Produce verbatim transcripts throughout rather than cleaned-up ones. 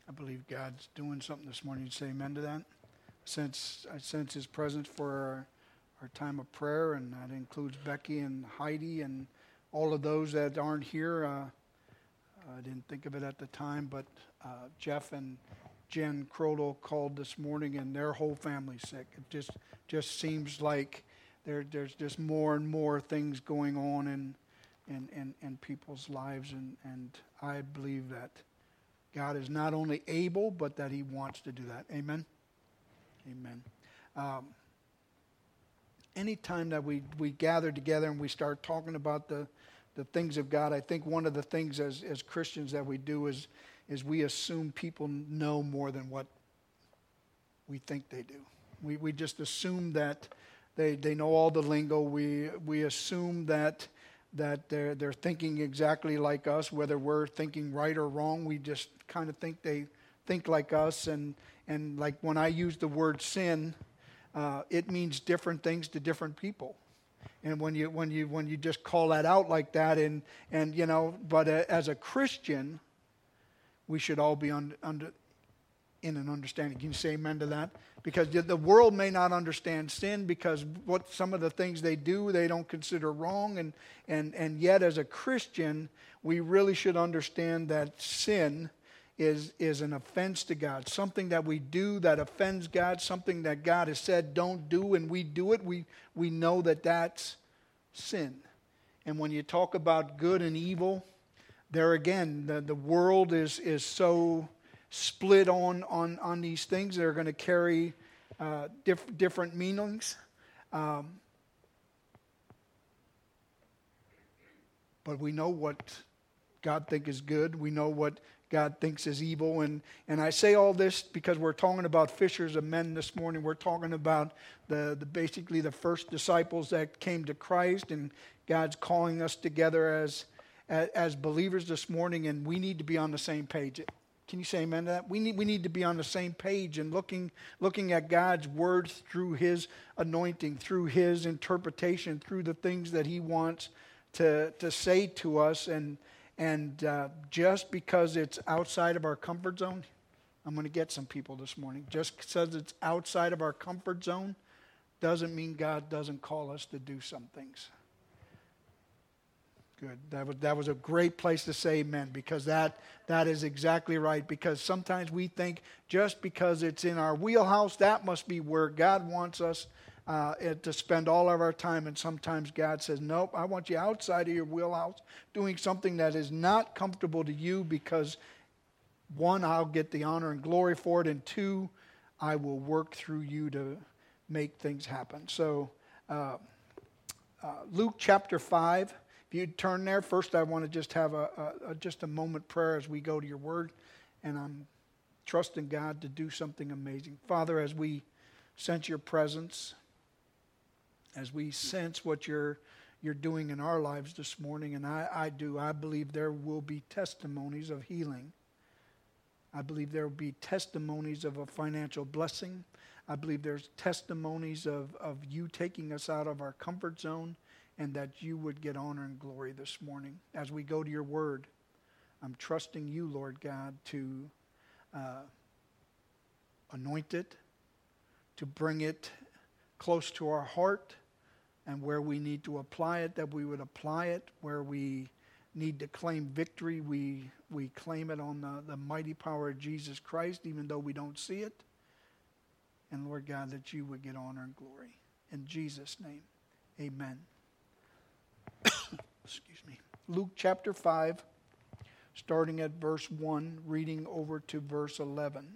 I believe God's doing something this morning. You say amen to that? Since I sense His presence for our, our time of prayer, and that includes Becky and Heidi and all of those that aren't here. Uh, I didn't think of it at the time, but uh, Jeff and Jen Crodel called this morning, and their whole family's sick. It just just seems like there there's just more and more things going on in in, in, in people's lives, and, and I believe that God is not only able, but that He wants to do that. Amen? Amen. Um, anytime that we, we gather together and we start talking about the, the things of God, I think one of the things as, as Christians that we do is, is we assume people know more than what we think they do. We we just assume that they, they know all the lingo. We we assume that that they're they're thinking exactly like us, whether we're thinking right or wrong. We just kind of think they think like us, and and like when I use the word sin, uh, it means different things to different people. And when you when you when you just call that out like that, and and you know, but uh, as a Christian, we should all be under under in an understanding. Can you say amen to that? Because the world may not understand sin, because what some of the things they do, they don't consider wrong. And, and, and yet as a Christian, we really should understand that sin is, is an offense to God. Something that we do that offends God, something that God has said don't do, and we do it, we, we know that that's sin. And when you talk about good and evil, there again, the, the world is, is so split on, on, on these things that are going to carry uh, diff, different meanings. Um, but we know what God thinks is good. We know what God thinks is evil. And, and I say all this because we're talking about fishers of men this morning. We're talking about the, the basically the first disciples that came to Christ, and God's calling us together as, as, as believers this morning, and we need to be on the same page. Can you say amen to that? We need we need to be on the same page and looking looking at God's word through His anointing, through His interpretation, through the things that He wants to to say to us. And and uh, just because it's outside of our comfort zone, I'm going to get some people this morning. Just because it's outside of our comfort zone doesn't mean God doesn't call us to do some things. Good. That was that was a great place to say amen, because that that is exactly right. Because sometimes we think just because it's in our wheelhouse, that must be where God wants us uh, to spend all of our time. And sometimes God says, nope, I want you outside of your wheelhouse, doing something that is not comfortable to you, because one, I'll get the honor and glory for it, and two, I will work through you to make things happen. So uh, uh, Luke chapter five. If you'd turn there, first I want to just have a, a, a just a moment prayer as we go to your word, and I'm trusting God to do something amazing. Father, as we sense your presence, as we sense what you're you're doing in our lives this morning, and I, I do, I believe there will be testimonies of healing. I believe there will be testimonies of a financial blessing. I believe there's testimonies of, of you taking us out of our comfort zone, and that you would get honor and glory this morning. As we go to your word, I'm trusting you, Lord God, to uh, anoint it, to bring it close to our heart, and where we need to apply it, that we would apply it. Where we need to claim victory, we, we claim it on the, the mighty power of Jesus Christ, even though we don't see it. And Lord God, that you would get honor and glory. In Jesus' name, amen. Excuse me. Luke chapter five, starting at verse one, reading over to verse eleven.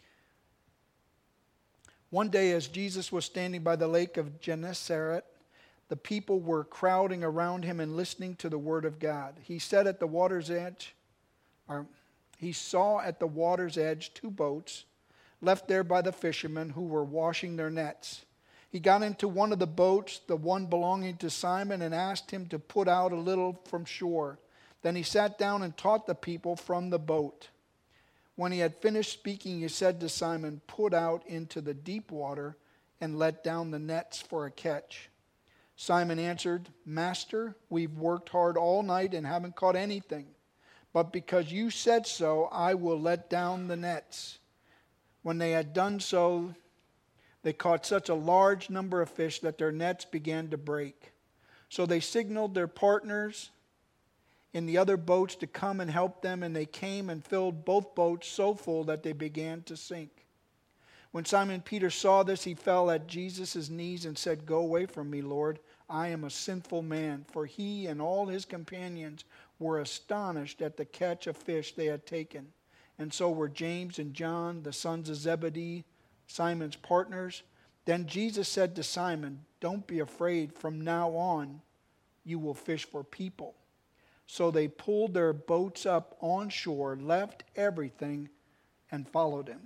One day as Jesus was standing by the lake of Gennesaret, the people were crowding around him and listening to the word of God. He said at the water's edge, or he saw at the water's edge two boats left there by the fishermen who were washing their nets. He got into one of the boats, the one belonging to Simon, and asked him to put out a little from shore. Then he sat down and taught the people from the boat. When he had finished speaking, he said to Simon, "Put out into the deep water and let down the nets for a catch." Simon answered, "Master, we've worked hard all night and haven't caught anything. but because you said so, I will let down the nets." When they had done so, they caught such a large number of fish that their nets began to break. So they signaled their partners in the other boats to come and help them, and they came and filled both boats so full that they began to sink. When Simon Peter saw this, he fell at Jesus' knees and said, "Go away from me, Lord. I am a sinful man." For he and all his companions were astonished at the catch of fish they had taken. And so were James and John, the sons of Zebedee, Simon's partners. Then Jesus said to Simon, "Don't be afraid. From now on, you will fish for people." So they pulled their boats up on shore, left everything, and followed him.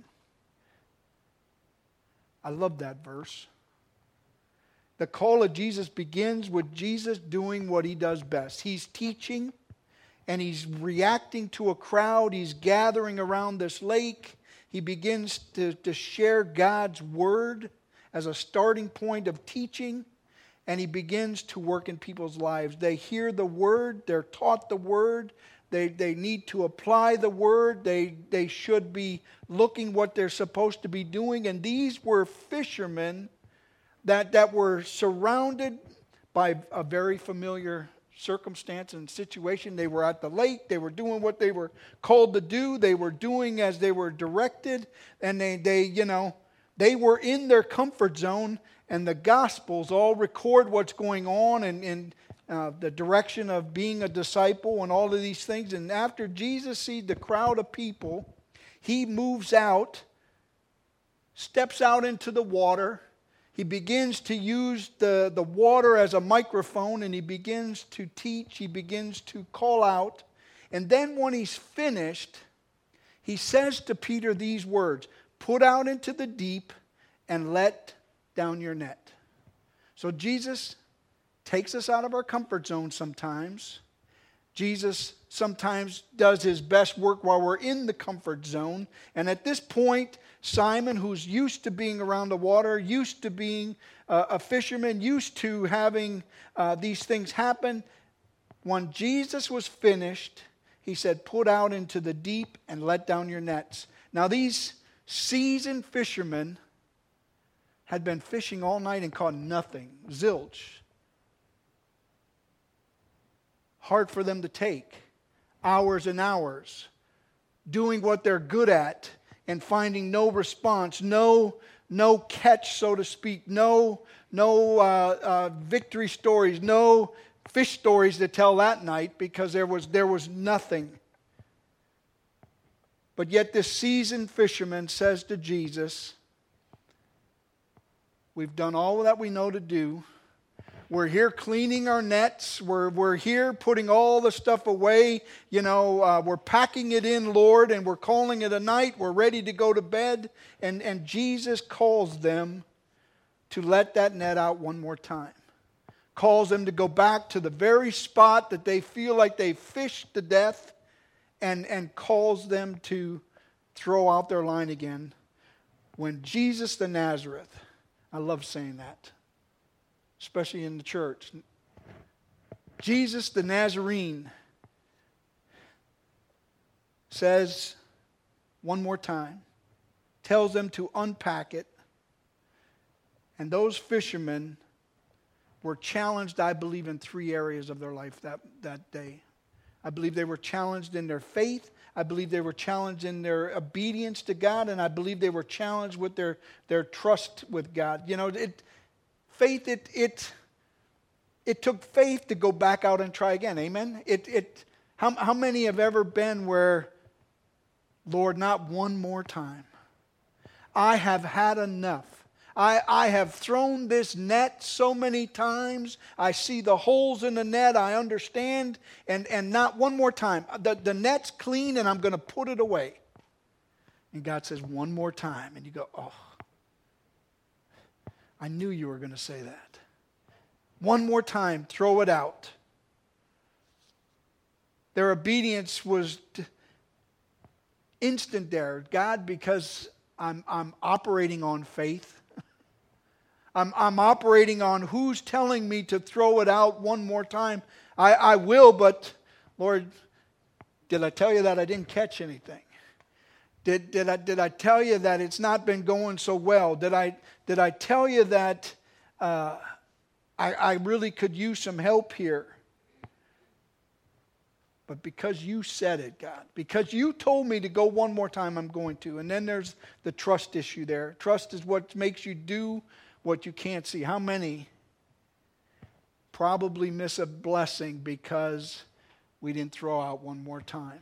I love that verse. The call of Jesus begins with Jesus doing what he does best. He's teaching, and he's reacting to a crowd. He's gathering around this lake. He begins to, to share God's word as a starting point of teaching, and he begins to work in people's lives. They hear the word. They're taught the word. They, they need to apply the word. They, they should be looking what they're supposed to be doing. And these were fishermen that, that were surrounded by a very familiar circumstance and situation. They were at the lake. They were doing what they were called to do. They were doing as they were directed. And they, they you know, they were in their comfort zone. And the Gospels all record what's going on and, and uh, the direction of being a disciple and all of these things. And after Jesus sees the crowd of people, he moves out, steps out into the water. He begins to use the, the water as a microphone, and he begins to teach. He begins to call out. And then when he's finished, he says to Peter these words, "Put out into the deep and let down your net." So Jesus takes us out of our comfort zone sometimes. Jesus sometimes does his best work while we're in the comfort zone. And at this point, Simon, who's used to being around the water, used to being uh, a fisherman, used to having uh, these things happen, when Jesus was finished, he said, "Put out into the deep and let down your nets." Now these seasoned fishermen had been fishing all night and caught nothing. Zilch. Hard for them to take. Hours and hours. Doing what they're good at and finding no response. No, no catch, so to speak. No, no uh, uh, victory stories. No fish stories to tell that night because there was, there was nothing. But yet this seasoned fisherman says to Jesus, "We've done all that we know to do. We're here cleaning our nets. We're, we're here putting all the stuff away. You know, uh, we're packing it in, Lord, and we're calling it a night. We're ready to go to bed." And, and Jesus calls them to let that net out one more time. Calls them to go back to the very spot that they feel like they fished to death, and, and calls them to throw out their line again. When Jesus the Nazareth, I love saying that, especially in the church. Jesus the Nazarene says one more time, tells them to unpack it. And those fishermen were challenged, I believe, in three areas of their life that, that day. I believe they were challenged in their faith. I believe they were challenged in their obedience to God. And I believe they were challenged with their, their trust with God. You know, it, faith, it, it, it took faith to go back out and try again. Amen? It, it, how, how many have ever been where, "Lord, not one more time. I have had enough. I, I have thrown this net so many times. I see the holes in the net. I understand. And, and not one more time. The, the net's clean and I'm going to put it away." And God says, "One more time." And you go, "Oh, I knew you were going to say that. One more time, throw it out." Their obedience was instant there. God, because I'm, I'm operating on faith. I'm, I'm operating on who's telling me to throw it out one more time. I, I will, but Lord, Did I tell you that I didn't catch anything? Did, did, I, did I tell you that it's not been going so well? Did I, did I tell you that uh, I, I really could use some help here? But because you said it, God, because you told me to go one more time, I'm going to. And then there's the trust issue there. Trust is what makes you do what you can't see. How many probably miss a blessing because we didn't throw out one more time?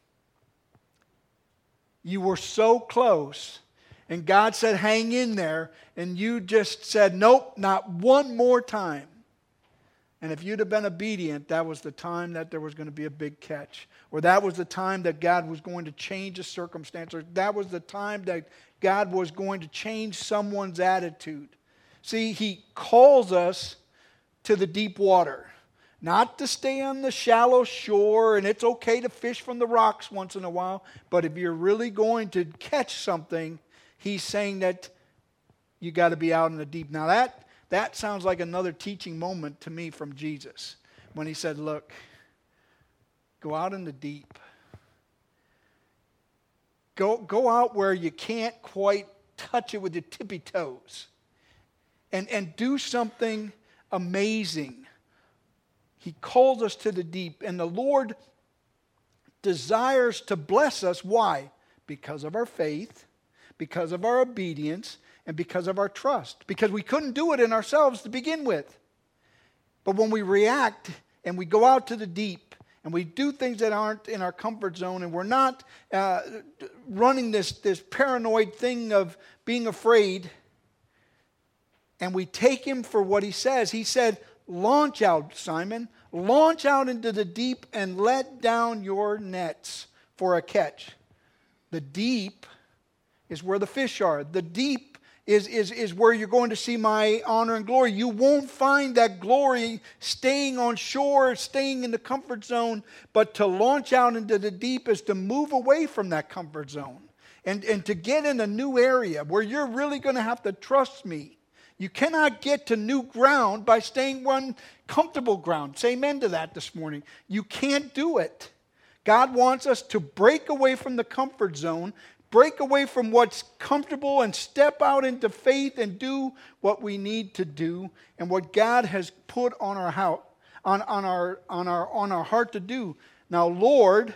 You were so close, and God said, hang in there, and you just said, nope, not one more time. And if you'd have been obedient, that was the time that there was going to be a big catch. Or that was the time that God was going to change a circumstance. Or that was the time that God was going to change someone's attitude. See, He calls us to the deep water. Not to stay on the shallow shore, and it's okay to fish from the rocks once in a while. But if you're really going to catch something, He's saying that you got to be out in the deep. Now that That sounds like another teaching moment to me from Jesus when He said, look, go out in the deep. Go, go out where you can't quite touch it with your tippy toes. And, and do something amazing. He calls us to the deep. And the Lord desires to bless us. Why? Because of our faith, because of our obedience, and because of our trust. Because we couldn't do it in ourselves to begin with. But when we react and we go out to the deep and we do things that aren't in our comfort zone and we're not uh, running this, this paranoid thing of being afraid, and we take Him for what He says. He said, launch out, Simon. Launch out into the deep and let down your nets for a catch. The deep is where the fish are. The deep Is, is, is where you're going to see my honor and glory. You won't find that glory staying on shore, staying in the comfort zone, but to launch out into the deep is to move away from that comfort zone and, and to get in a new area where you're really going to have to trust me. You cannot get to new ground by staying on comfortable ground. Say amen to that this morning. You can't do it. God wants us to break away from the comfort zone, break away from what's comfortable and step out into faith and do what we need to do and what God has put on our house, on, on our on our on our heart to do. Now, Lord,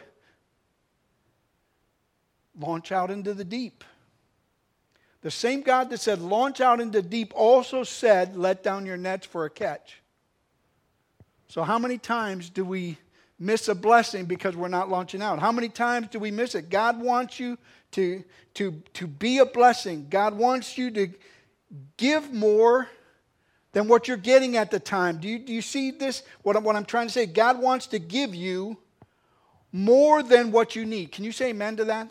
launch out into the deep. The same God that said launch out into the deep also said let down your nets for a catch. So how many times do we miss a blessing because we're not launching out? How many times do we miss it? God wants you to, to, to be a blessing. God wants you to give more than what you're getting at the time. Do you, do you see this? What, what I'm trying to say, God wants to give you more than what you need. Can you say amen to that?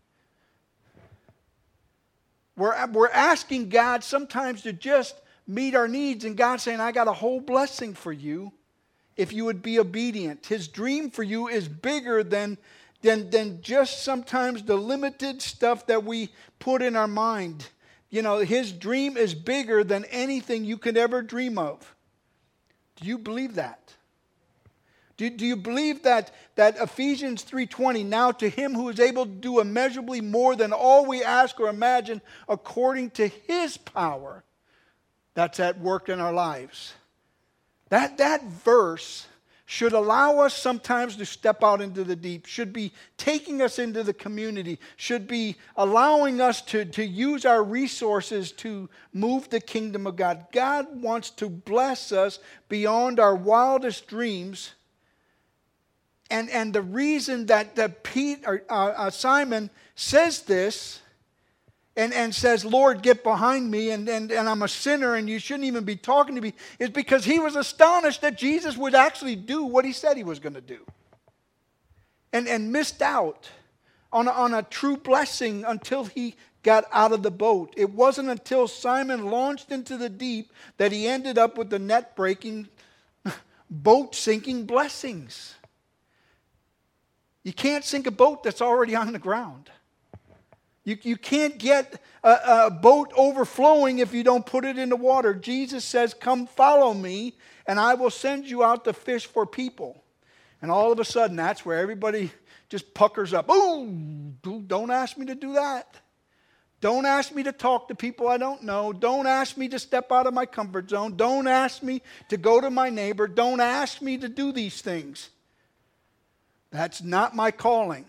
We're, we're asking God sometimes to just meet our needs, and God's saying, I got a whole blessing for you if you would be obedient. His dream for you is bigger than Than, than just sometimes the limited stuff that we put in our mind. You know, His dream is bigger than anything you could ever dream of. Do you believe that? Do, do you believe that, that Ephesians three twenty, now to Him who is able to do immeasurably more than all we ask or imagine according to His power that's at work in our lives? That, that verse should allow us sometimes to step out into the deep, should be taking us into the community, should be allowing us to, to use our resources to move the kingdom of God. God wants to bless us beyond our wildest dreams. And, and the reason that, that Pete, or, uh, uh, Simon says this and, and says, Lord, get behind me, and, and, and I'm a sinner and you shouldn't even be talking to me, is because he was astonished that Jesus would actually do what He said He was going to do. And, and missed out on a, on a true blessing until he got out of the boat. It wasn't until Simon launched into the deep that he ended up with the net-breaking, boat-sinking blessings. You can't sink a boat that's already on the ground. You, you can't get a, a boat overflowing if you don't put it in the water. Jesus says, come follow me, and I will send you out to fish for people. And all of a sudden, that's where everybody just puckers up. Oh, don't ask me to do that. Don't ask me to talk to people I don't know. Don't ask me to step out of my comfort zone. Don't ask me to go to my neighbor. Don't ask me to do these things. That's not my calling.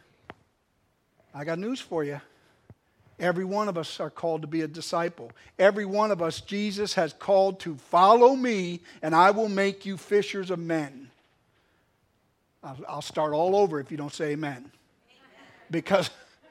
I got news for you. Every one of us are called to be a disciple. Every one of us, Jesus has called to follow me, and I will make you fishers of men. I'll, I'll start all over if you don't say amen. Amen. Because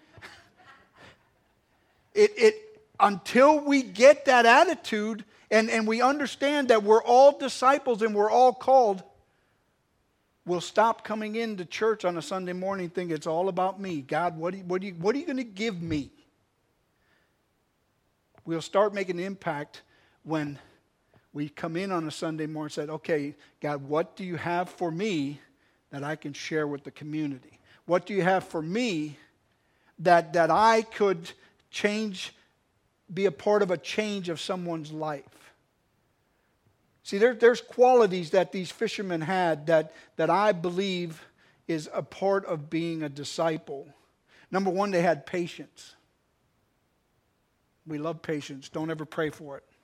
it, it until we get that attitude and, and we understand that we're all disciples and we're all called, we'll stop coming into church on a Sunday morning thinking it's all about me. God, what, do you, what, do you, what are you going to give me? We'll start making an impact when we come in on a Sunday morning and say, okay, God, what do you have for me that I can share with the community? What do you have for me that, that I could change, be a part of a change of someone's life? See, there, there's qualities that these fishermen had that, that I believe is a part of being a disciple. Number one, they had patience. We love patience. Don't ever pray for it.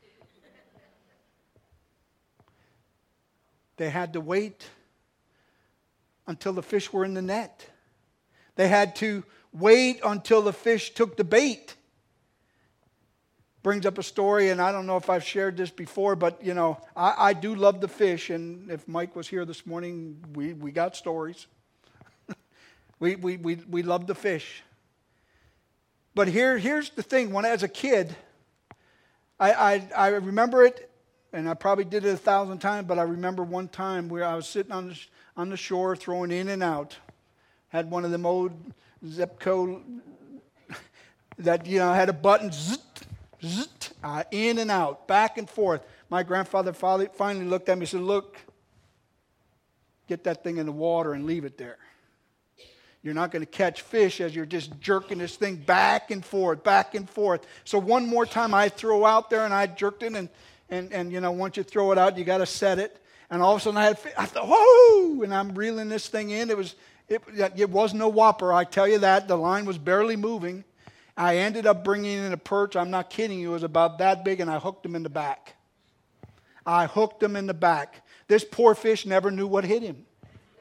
They had to wait until the fish were in the net. They had to wait until the fish took the bait. Brings up a story, and I don't know if I've shared this before, but, you know, I, I do love the fish, and if Mike was here this morning, we, we got stories. we, we, we, we love the fish. But here, here's the thing. When as a kid, I, I, I remember it, and I probably did it a thousand times, but I remember one time where I was sitting on the, on the shore throwing in and out. Had one of them old Zepco that, you know, had a button, zzz, zzz, uh, in and out, back and forth. My grandfather finally looked at me and said, look, get that thing in the water and leave it there. You're not going to catch fish as you're just jerking this thing back and forth, back and forth. So one more time I throw out there and I jerked it. And, and, and you know, once you throw it out, you got to set it. And all of a sudden I had fish. I thought, whoa! And I'm reeling this thing in. It was, it, it was no whopper, I tell you that. The line was barely moving. I ended up bringing in a perch. I'm not kidding you. It was about that big, and I hooked him in the back. I hooked him in the back. This poor fish never knew what hit him.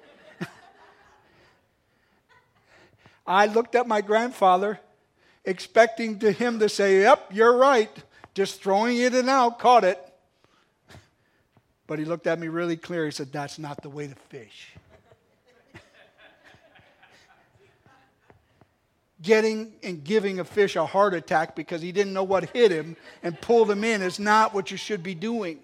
I looked at my grandfather, expecting to him to say, yep, you're right. Just throwing it in and out, caught it. But he looked at me really clear. He said, that's not the way to fish. Getting and giving a fish a heart attack because he didn't know what hit him and pulled him in is not what you should be doing.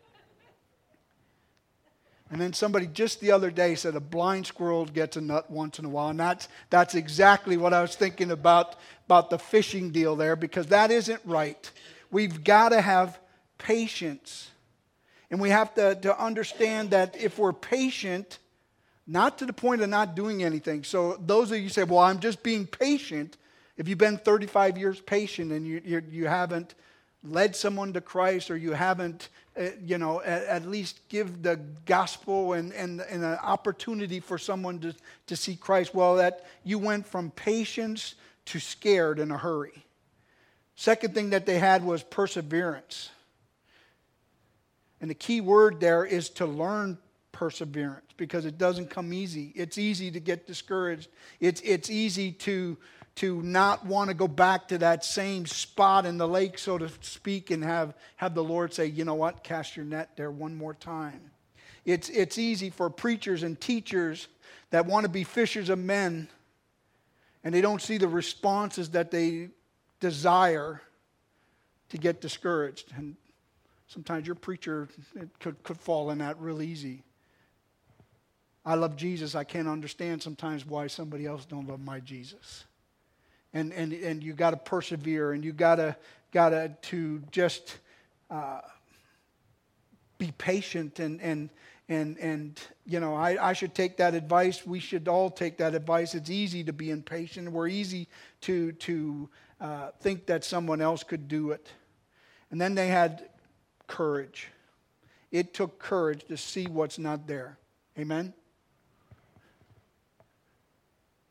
And then somebody just the other day said a blind squirrel gets a nut once in a while. And that's, that's exactly what I was thinking about, about the fishing deal there, because that isn't right. We've got to have patience. And we have to, to understand that if we're patient, not to the point of not doing anything. So those of you say, well, I'm just being patient. If you've been thirty-five years patient and you, you, you haven't led someone to Christ, or you haven't, uh, you know, at, at least give the gospel and, and, and an opportunity for someone to, to see Christ, well, that you went from patience to scared in a hurry. Second thing that they had was perseverance. And the key word there is to learn perseverance, because it doesn't come easy. It's easy to get discouraged. It's, it's easy to... to not want to go back to that same spot in the lake, so to speak, and have, have the Lord say, you know what, cast your net there one more time. It's, it's easy for preachers and teachers that want to be fishers of men, and they don't see the responses that they desire, to get discouraged. And sometimes your preacher could, could fall in that real easy. I love Jesus. I can't understand sometimes why somebody else don't love my Jesus. And and and you got to persevere, and you gotta gotta to just uh, be patient, and and and and you know I, I should take that advice. We should all take that advice. It's easy to be impatient. We're easy to to uh, think that someone else could do it. And then they had courage. It took courage to see what's not there. Amen.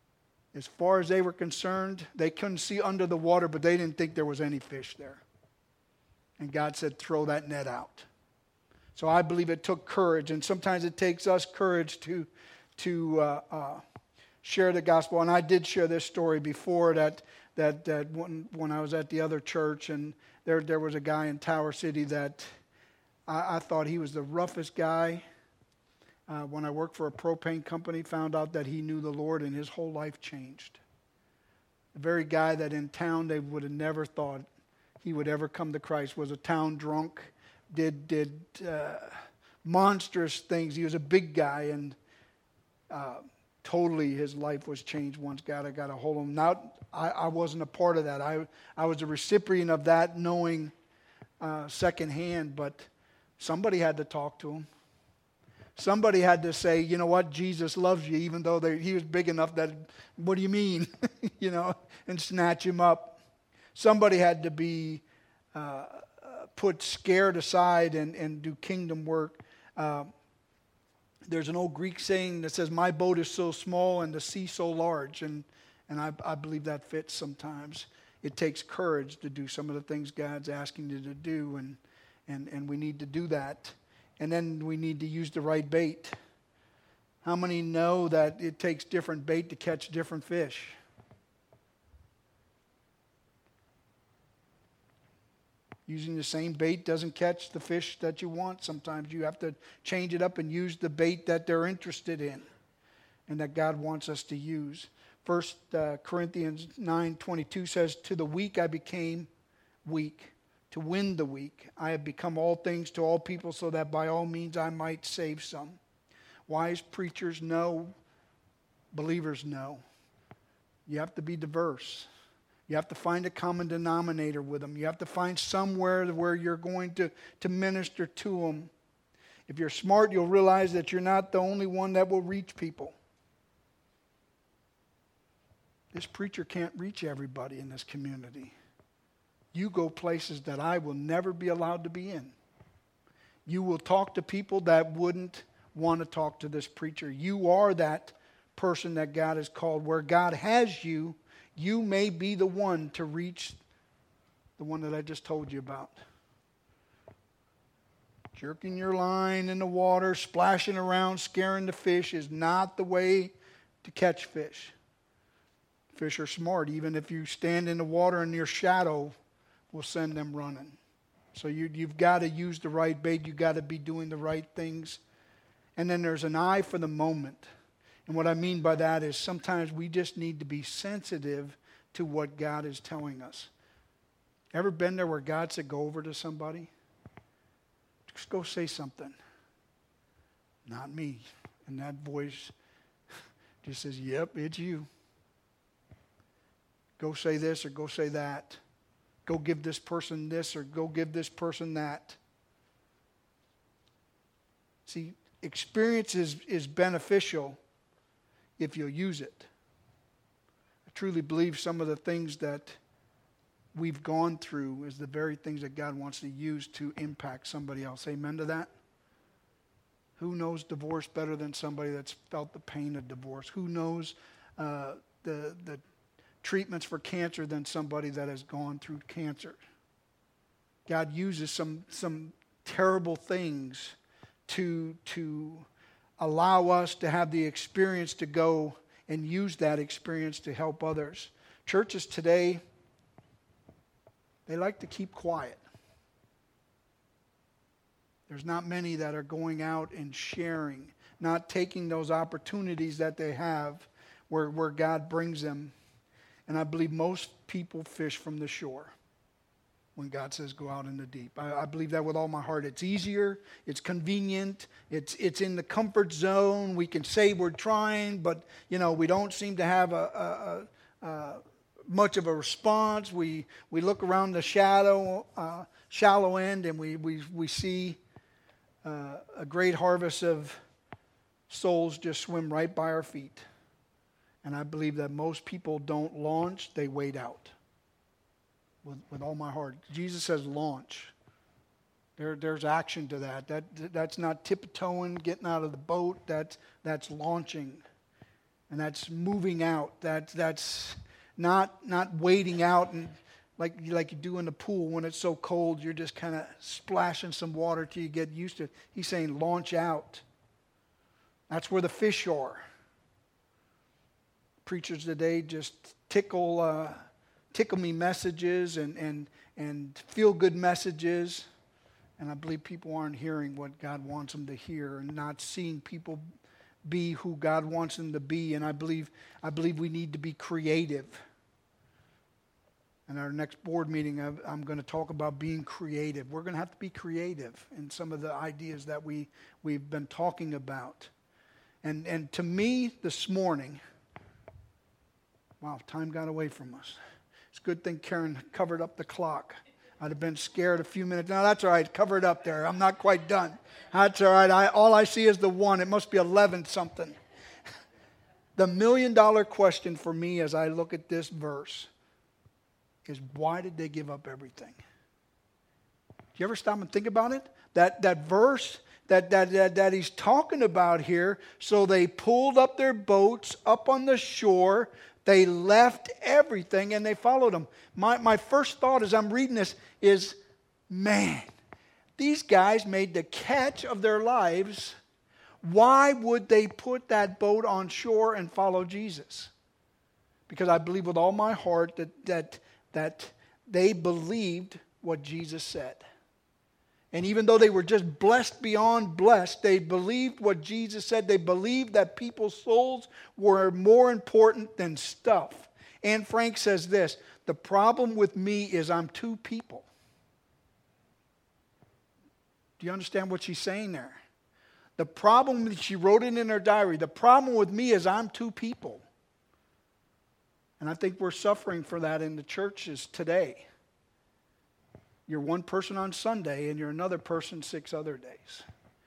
As far as they were concerned, they couldn't see under the water, but they didn't think there was any fish there. And God said, throw that net out. So I believe it took courage, and sometimes it takes us courage to, to uh, uh, share the gospel. And I did share this story before that that, that when, when I was at the other church, and there, there was a guy in Tower City that I, I thought he was the roughest guy. Uh, when I worked for a propane company, found out that he knew the Lord and his whole life changed. The very guy that in town they would have never thought he would ever come to Christ was a town drunk, did did uh, monstrous things. He was a big guy, and uh, totally his life was changed once God got a hold of him. Now, I, I wasn't a part of that. I, I was a recipient of that, knowing uh, secondhand, but somebody had to talk to him. Somebody had to say, you know what, Jesus loves you, even though they, he was big enough that, what do you mean? you know, and snatch him up. Somebody had to be uh, put scared aside and, and do kingdom work. Uh, there's an old Greek saying that says, my boat is so small and the sea so large. And, and I, I believe that fits sometimes. It takes courage to do some of the things God's asking you to do, and, and, and we need to do that. And then we need to use the right bait. How many know that it takes different bait to catch different fish? Using the same bait doesn't catch the fish that you want. Sometimes you have to change it up and use the bait that they're interested in and that God wants us to use. First uh, Corinthians nine twenty-two says, to the weak I became weak, to win the weak. I have become all things to all people, so that by all means I might save some. Wise preachers know, believers know. You have to be diverse. You have to find a common denominator with them. You have to find somewhere where you're going to, to minister to them. If you're smart, you'll realize that you're not the only one that will reach people. This preacher can't reach everybody in this community. You go places that I will never be allowed to be in. You will talk to people that wouldn't want to talk to this preacher. You are that person that God has called. Where God has you, you may be the one to reach the one that I just told you about. Jerking your line in the water, splashing around, scaring the fish is not the way to catch fish. Fish are smart. Even if you stand in the water and your shadow will send them running. So you, you've got to use the right bait. You've got to be doing the right things. And then there's an eye for the moment. And what I mean by that is sometimes we just need to be sensitive to what God is telling us. Ever been there where God said, go over to somebody? Just go say something. Not me. And that voice just says, yep, it's you. Go say this or go say that. Go give this person this or go give this person that. See, experience is, is beneficial if you'll use it. I truly believe some of the things that we've gone through is the very things that God wants to use to impact somebody else. Amen to that? Who knows divorce better than somebody that's felt the pain of divorce? Who knows uh, the, the treatments for cancer than somebody that has gone through cancer? God uses some, some terrible things to, to allow us to have the experience to go and use that experience to help others. Churches today, they like to keep quiet. There's not many that are going out and sharing, not taking those opportunities that they have where, where God brings them. And I believe most people fish from the shore when God says go out in the deep. I, I believe that with all my heart. It's easier, it's convenient, it's it's in the comfort zone. We can say we're trying, but you know we don't seem to have a, a, a, a much of a response. We we look around the shadow uh, shallow end and we we we see uh, a great harvest of souls just swim right by our feet. And I believe that most people don't launch, they wait out. With, with all my heart. Jesus says launch. There, there's action to that. That. That's not tiptoeing, getting out of the boat. That's, that's launching. And that's moving out. That, that's not, not waiting out and like, like you do in the pool when it's so cold, you're just kind of splashing some water till you get used to it. He's saying launch out. That's where the fish are. Preachers today just tickle uh, tickle me messages and, and, and feel good messages. And I believe people aren't hearing what God wants them to hear and not seeing people be who God wants them to be. And I believe I believe we need to be creative. In our next board meeting, I'm going to talk about being creative. We're going to have to be creative in some of the ideas that we, we've been talking about. And, and to me, this morning, wow, time got away from us. It's a good thing Karen covered up the clock. I'd have been scared a few minutes. No, that's all right. Cover it up there. I'm not quite done. That's all right. I, all I see is the one. It must be eleven something. The million dollar question for me as I look at this verse is, why did they give up everything? Do you ever stop and think about it? That that verse that, that, that, that he's talking about here, so they pulled up their boats up on the shore, they left everything and they followed him. My, my first thought as I'm reading this is, man, these guys made the catch of their lives. Why would they put that boat on shore and follow Jesus? Because I believe with all my heart that that that they believed what Jesus said. And even though they were just blessed beyond blessed, they believed what Jesus said. They believed that people's souls were more important than stuff. Anne Frank says this, the problem with me is I'm two people. Do you understand what she's saying there? The problem, she wrote it in her diary, the problem with me is I'm two people. And I think we're suffering for that in the churches today. You're one person on Sunday and you're another person six other days.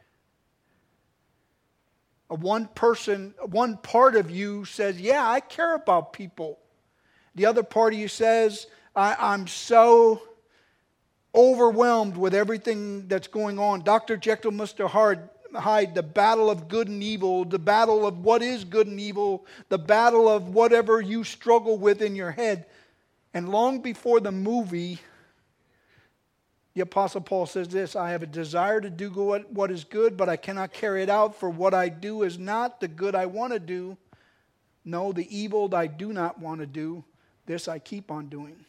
A one person, one part of you says, yeah, I care about people. The other part of you says, I, I'm so overwhelmed with everything that's going on. Doctor Jekyll, Mister Hyde, Hyde, the battle of good and evil, the battle of what is good and evil, the battle of whatever you struggle with in your head. And long before the movie, the Apostle Paul says this, I have a desire to do what, what is good, but I cannot carry it out, for what I do is not the good I want to do. No, the evil that I do not want to do, this I keep on doing.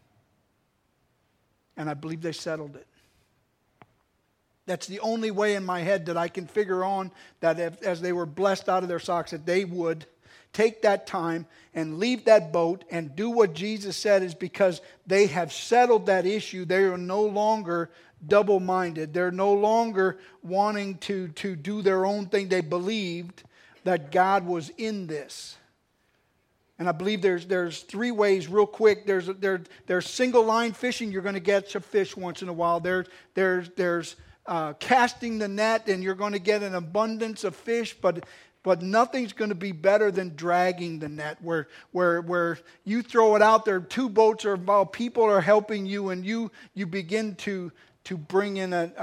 And I believe they settled it. That's the only way in my head that I can figure on that if, as they were blessed out of their socks, that they would take that time and leave that boat and do what Jesus said, is because they have settled that issue. They are no longer double-minded. They're no longer wanting to, to do their own thing. They believed that God was in this. And I believe there's there's three ways real quick. There's there, there's single line fishing. You're going to catch a fish once in a while. There, there's there's Uh, casting the net, and you're going to get an abundance of fish, but but nothing's going to be better than dragging the net, where where where you throw it out there, two boats are involved, people are helping you, and you you begin to to bring in a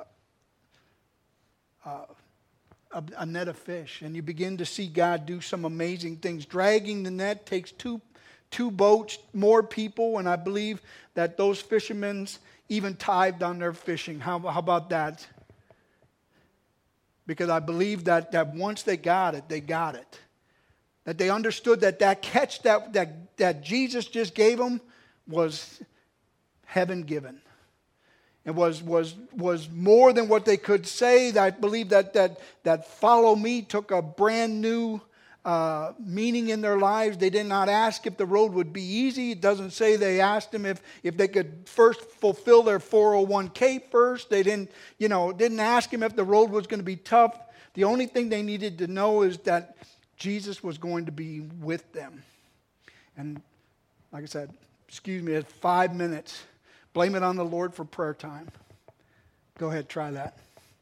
a, a a net of fish, and you begin to see God do some amazing things. Dragging the net takes two two boats, more people, and I believe that those fishermen even tithed on their fishing. How, how about that? Because I believe that, that once they got it, they got it. That they understood that that catch that, that, that Jesus just gave them was heaven given. It was, was, was more than what they could say. I believe that, that, that follow me took a brand new Uh, meaning in their lives. They did not ask if the road would be easy. It doesn't say they asked them if, if they could first fulfill their four oh one k first. They didn't, you know, didn't ask him if the road was going to be tough. The only thing they needed to know is that Jesus was going to be with them. And like I said, excuse me, it's five minutes. Blame it on the Lord for prayer time. Go ahead, try that.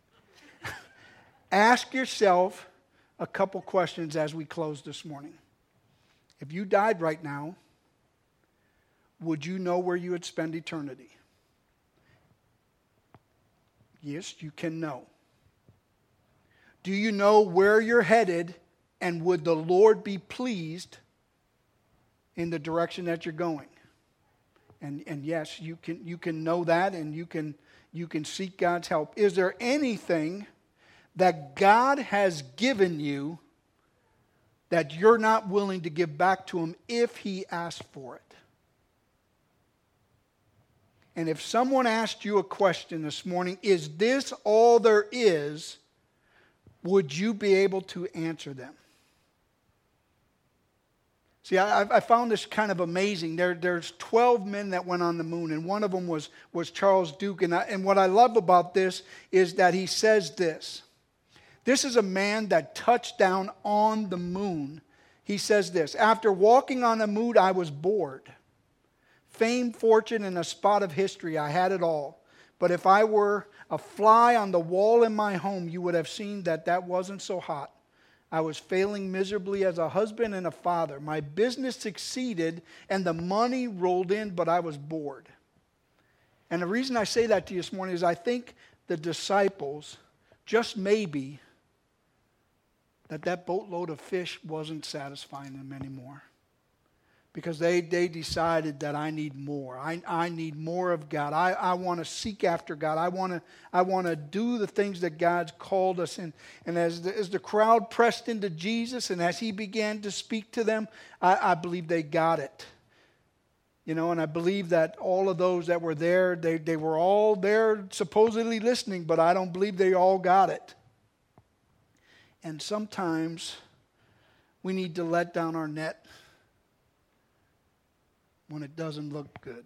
Ask yourself a couple questions as we close this morning. If you died right now, would you know where you would spend eternity? Yes, you can know. Do you know where you're headed And would the Lord be pleased in the direction that you're going? And and yes, you can you can know that, and you can you can seek God's help. Is there anything that God has given you that you're not willing to give back to Him if He asked for it? And if someone asked you a question this morning, is this all there is, would you be able to answer them? See, I, I found this kind of amazing. There, there's twelve men that went on the moon, and one of them was, was Charles Duke. And, I, and what I love about this is that he says this. This is a man that touched down on the moon. He says this: after walking on the moon, I was bored. Fame, fortune, and a spot of history, I had it all. But if I were a fly on the wall in my home, you would have seen that that wasn't so hot. I was failing miserably as a husband and a father. My business succeeded and the money rolled in, but I was bored. And the reason I say that to you this morning is I think the disciples, just maybe, that that boatload of fish wasn't satisfying them anymore. Because they, they decided that I need more. I, I need more of God. I, I want to seek after God. I want to I want to do the things that God's called us in. And as the, as the crowd pressed into Jesus and as He began to speak to them, I, I believe they got it. You know, and I believe that all of those that were there, they, they were all there supposedly listening, but I don't believe they all got it. And sometimes we need to let down our net when it doesn't look good.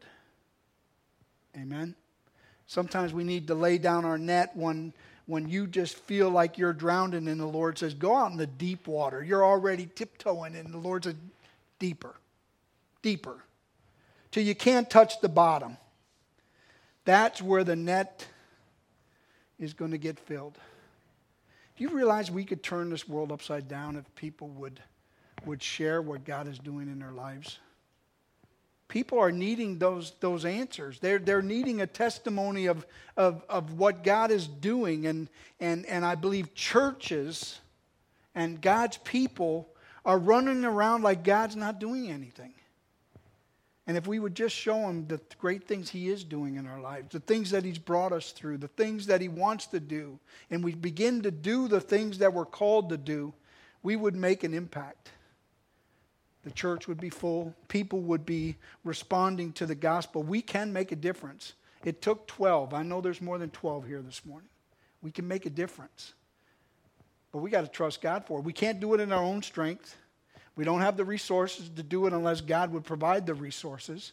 Amen? Sometimes we need to lay down our net when, when you just feel like you're drowning and the Lord says, go out in the deep water. You're already tiptoeing and the Lord says, deeper, deeper, till you can't touch the bottom. That's where the net is going to get filled. Do you realize we could turn this world upside down if people would, would share what God is doing in their lives? People are needing those, those answers. They're, they're needing a testimony of, of, of what God is doing. And, and, and I believe churches and God's people are running around like God's not doing anything. And if we would just show Him the great things He is doing in our lives, the things that He's brought us through, the things that He wants to do, and we begin to do the things that we're called to do, we would make an impact. The church would be full. People would be responding to the gospel. We can make a difference. It took twelve. I know there's more than twelve here this morning. We can make a difference. But we got to trust God for it. We can't do it in our own strength. We don't have the resources to do it unless God would provide the resources.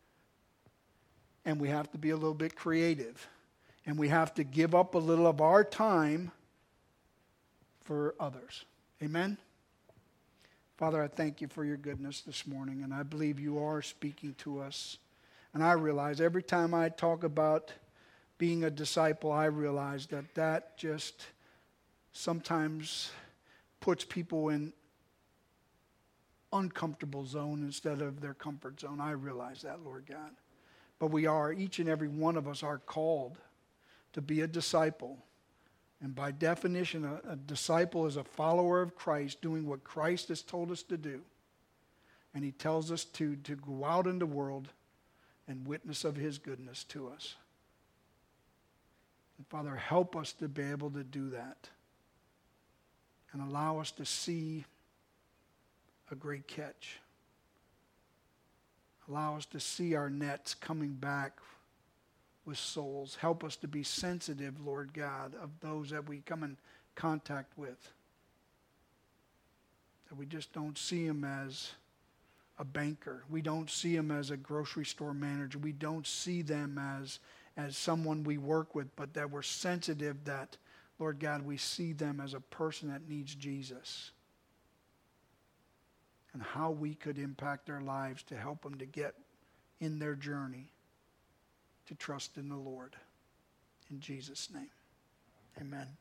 And we have to be a little bit creative. And we have to give up a little of our time for others. Amen? Father, I thank You for Your goodness this morning, and I believe You are speaking to us. And I realize every time I talk about being a disciple, I realize that that just sometimes puts people in uncomfortable zone instead of their comfort zone. I realize that, Lord God. But we are, each and every one of us are called to be a disciple. And by definition, a, a disciple is a follower of Christ doing what Christ has told us to do. And He tells us to, to go out in the world and witness of His goodness to us. And Father, help us to be able to do that. And allow us to see a great catch. Allow us to see our nets coming back with souls. Help us to be sensitive, Lord God, of those that we come in contact with. That we just don't see them as a banker. We don't see them as a grocery store manager. We don't see them as, as someone we work with, but that we're sensitive that, Lord God, we see them as a person that needs Jesus. And how we could impact their lives to help them to get in their journey to trust in the Lord. In Jesus' name, amen.